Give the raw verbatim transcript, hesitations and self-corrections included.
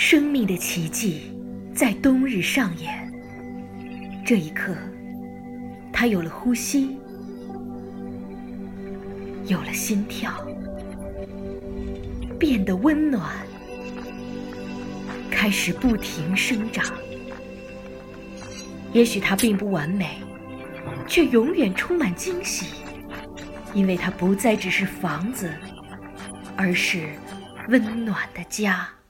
生命的奇迹在冬日上演。这一刻，他有了呼吸，有了心跳，变得温暖，开始不停生长。也许它并不完美，却永远充满惊喜，因为它不再只是房子，而是温暖的家。